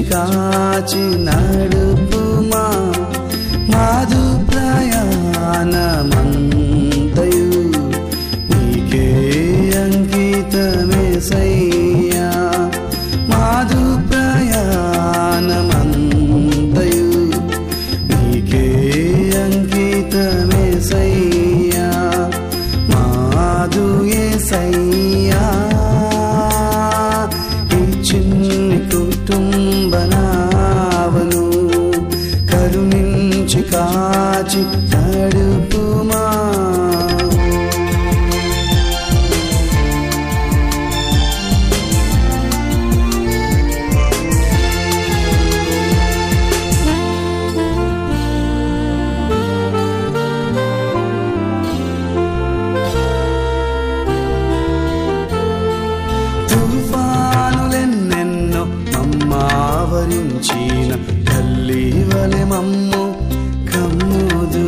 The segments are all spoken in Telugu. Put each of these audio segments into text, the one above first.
కాచి నడుపుమా మాధు ప్రయాణమంతయు నీకే అంకితమేసయ్యా మాధు ప్రయాణమంతయు నీకే అంకితమేసయ్యా మాధు యేసయ్యా ఈ చిన్ని కుటుంబనావను కరుణించి కాచి నడుపుమా తుఫానులెన్నెన్నో మమ్మావరించిన తల్లి వలె మమ్ము కమ్ముదు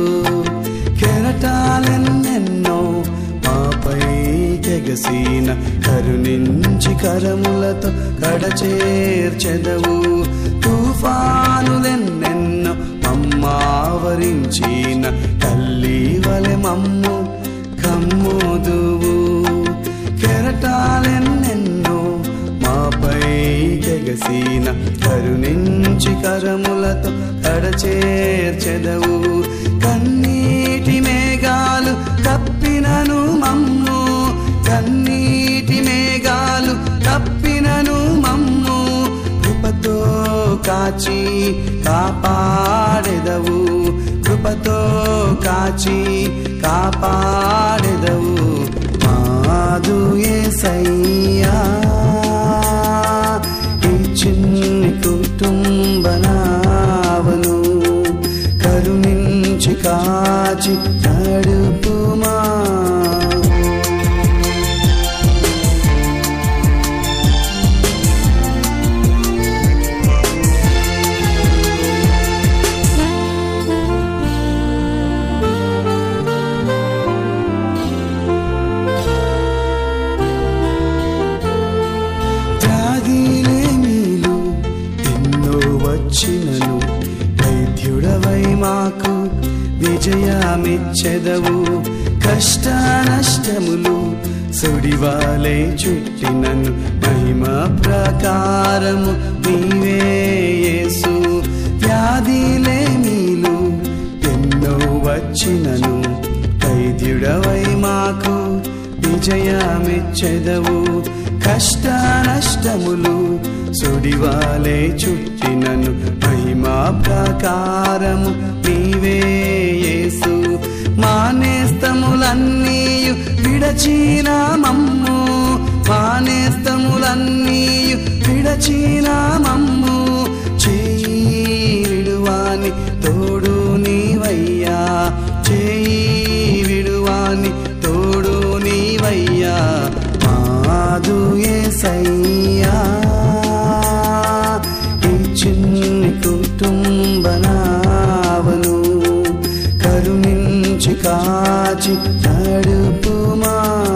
కెరటాలెన్నెన్నో మాపై కెగసిన కరుణించి కరములతో కడచేర్చెదవు తుఫానులెన్నెన్నో మమ్మావరించిన తల్లి వలె మమ్ము కమ్ముదువు కెరటాలెన్నెన్నో మాపై కెగసిన కరుణించి కరములతో కడచేర్చెదవు కన్నీటి మేఘాలు కప్పినను మమ్ము కన్నీటి మేఘాలు కప్పినను మమ్ము కృపతో కాచి కాపాడెదవు కృపతో కాచి కాపాడెదవు మాధు యేసయ్యా ఈ చిన్ని కుటుంబనావను కరుణించి కాచి నడుపుమా వచ్చినను వైద్యుడవై మాకు విజయమిచ్చెదవు కష్ట నష్టములు సుడివాలే చుట్టినను మహిమ ప్రకారము నీవే యేసు వ్యాధిలేమీలు ఎన్నో వచ్చినను వైద్యుడవై మాకు విజయమిచ్చెదవు కష్ట నష్టములు సుడివాలే చుట్టినను మహిమా ప్రకారము నీవే యేసు మానేస్తములన్నీయు విడచిన మమ్ము మానేస్తములన్నీయు విడచిన మమ్ము చేయి విడువాని తోడు నీవయ్యా చేయి విడువాని తోడు నీవయ్యా మాధు యేసయ్యా ఈ చిన్ని కుటుంబనావను కరుణించి కాచి నడుపుమా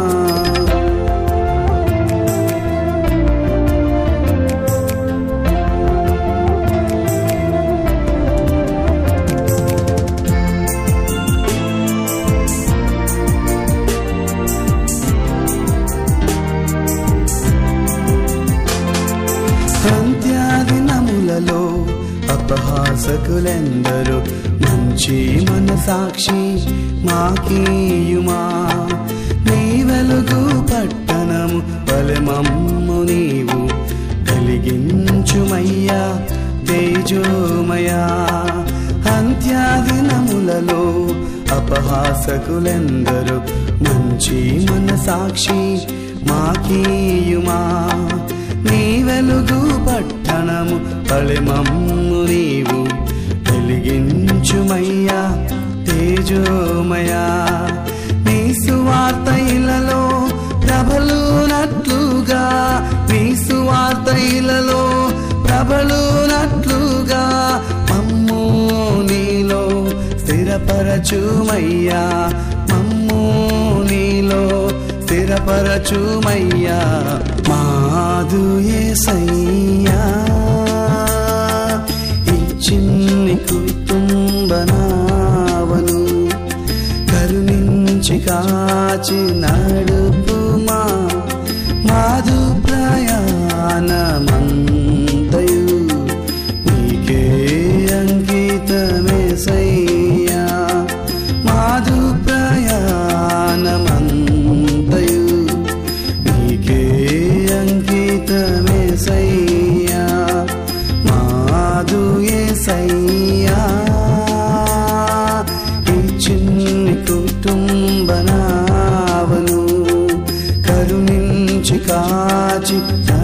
అంత్యదినములలో అపహాసకులెందరూ మంచి మనసాక్షి మాకీయుమా నీ వెలుగు పట్టణము వలె మమ్ము నీవు వెలిగించుమయ్యా తేజోమయా అంత్యదినములలో అపహాసకులెందరూ మంచి మనసాక్షి మాకీయుమా నీ వెలుగు పట్టణము వలె మమ్ము నీవు వెలిగించుమయ్యా తేజోమయా నీ సువార్త ఇలలో ప్రబలునట్లుగా నీ సువార్త ఇలలో ప్రబలునట్లుగా మమ్ము నీలో స్థిరపరచుమయ్యా మమ్ము నీలో స్థిరపరచుమయ్యా మాధు యేసయ్యా కుటుంబనావను కరుణించి కాచి నడుపుమా మాధు ప్రయాణమంతయు నీకే అంకితమేసయ్యా మాధు ప్రయాణమంతయు నీకే అంకితమేసయ్యా మాధు యేసయ్యా ఈ చిన్ని కుటుంబనావను కరుణించి కాచి